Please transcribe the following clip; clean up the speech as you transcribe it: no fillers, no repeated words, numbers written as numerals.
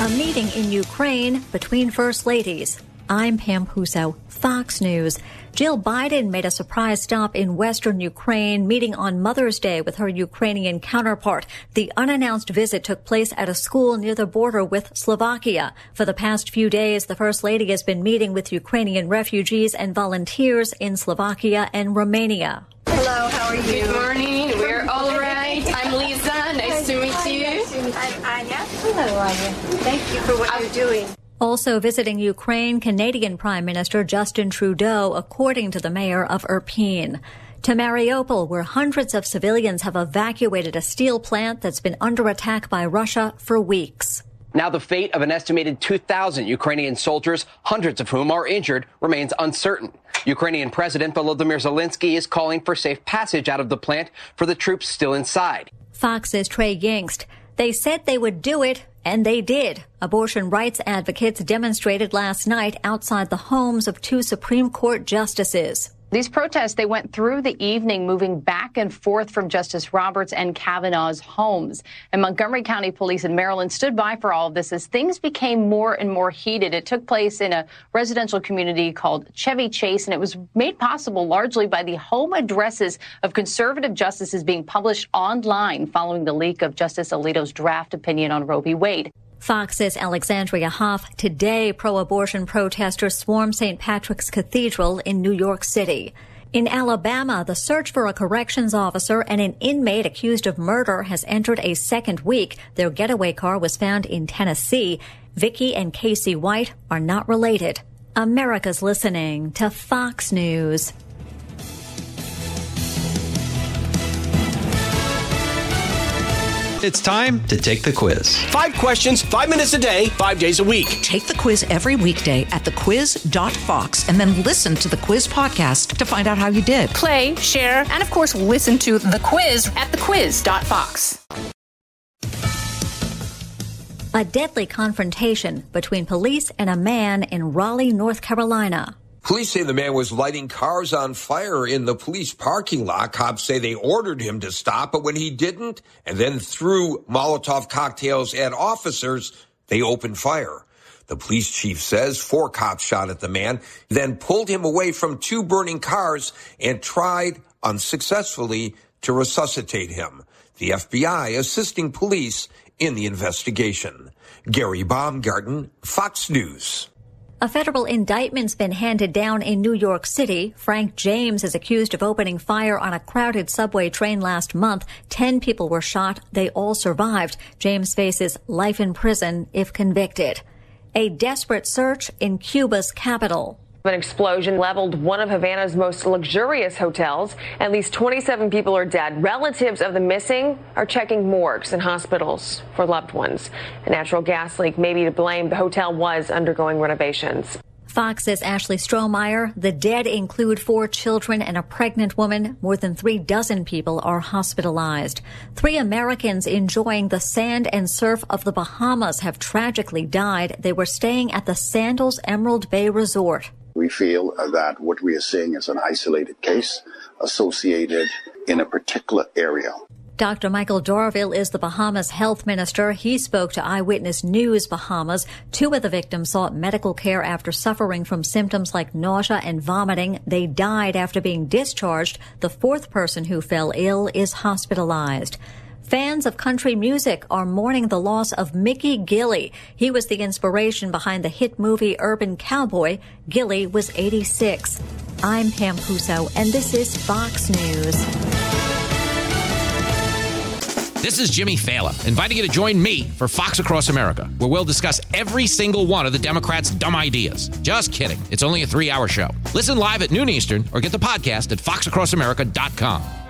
A meeting in Ukraine between first ladies. I'm Pam Puso, Fox News. Jill Biden made a surprise stop in western Ukraine, meeting on Mother's Day with her Ukrainian counterpart. The unannounced visit took place at a school near the border with Slovakia. For the past few days, the First Lady has been meeting with Ukrainian refugees and volunteers in Slovakia and Romania. Hello, how are you? Good morning. We're all right. I'm Lisa. Nice to meet you. I'm Anya. Hello, Anya. Thank you for what you're doing. Also visiting Ukraine, Canadian Prime Minister Justin Trudeau, according to the mayor of Irpin. To Mariupol, where hundreds of civilians have evacuated a steel plant that's been under attack by Russia for weeks. Now the fate of an estimated 2,000 Ukrainian soldiers, hundreds of whom are injured, remains uncertain. Ukrainian President Volodymyr Zelensky is calling for safe passage out of the plant for the troops still inside. Fox's Trey Yingst. They said they would do it, and they did. Abortion rights advocates demonstrated last night outside the homes of two Supreme Court justices. These protests, they went through the evening, moving back and forth from Justice Roberts and Kavanaugh's homes. And Montgomery County Police in Maryland stood by for all of this as things became more and more heated. It took place in a residential community called Chevy Chase, and it was made possible largely by the home addresses of conservative justices being published online following the leak of Justice Alito's draft opinion on Roe v. Wade. Fox's Alexandria Hoff. Today, pro-abortion protesters swarm St. Patrick's Cathedral in New York City. In Alabama, the search for a corrections officer and an inmate accused of murder has entered a second week. Their getaway car was found in Tennessee. Vicky and Casey White are not related. America's listening to Fox News. It's time to take the quiz. 5 questions, 5 minutes a day, 5 days a week. Take the quiz every weekday at thequiz.fox and then listen to the quiz podcast to find out how you did. Play, share, and of course, listen to the quiz at thequiz.fox. A deadly confrontation between police and a man in Raleigh, North Carolina. Police say the man was lighting cars on fire in the police parking lot. Cops say they ordered him to stop, but when he didn't and then threw Molotov cocktails at officers, they opened fire. The police chief says 4 cops shot at the man, then pulled him away from 2 burning cars and tried unsuccessfully to resuscitate him. The FBI assisting police in the investigation. Gary Baumgarten, Fox News. A federal indictment's been handed down in New York City. Frank James is accused of opening fire on a crowded subway train last month. 10 people were shot. They all survived. James faces life in prison if convicted. A desperate search in Cuba's capital. An explosion leveled one of Havana's most luxurious hotels. At least 27 people are dead. Relatives of the missing are checking morgues and hospitals for loved ones. A natural gas leak may be to blame. The hotel was undergoing renovations. Fox's Ashley Strohmeyer. The dead include 4 children and a pregnant woman. More than 36 people are hospitalized. 3 Americans enjoying the sand and surf of the Bahamas have tragically died. They were staying at the Sandals Emerald Bay Resort. We feel that what we are seeing is an isolated case associated in a particular area. Dr. Michael Dorville is the Bahamas health minister. He spoke to Eyewitness News Bahamas. 2 of the victims sought medical care after suffering from symptoms like nausea and vomiting. They died after being discharged. The 4th person who fell ill is hospitalized. Fans of country music are mourning the loss of Mickey Gilley. He was the inspiration behind the hit movie Urban Cowboy. Gilley was 86. I'm Pam Puso, and this is Fox News. This is Jimmy Fallon, inviting you to join me for Fox Across America, where we'll discuss every single one of the Democrats' dumb ideas. Just kidding. It's only a 3-hour show. Listen live at noon Eastern or get the podcast at foxacrossamerica.com.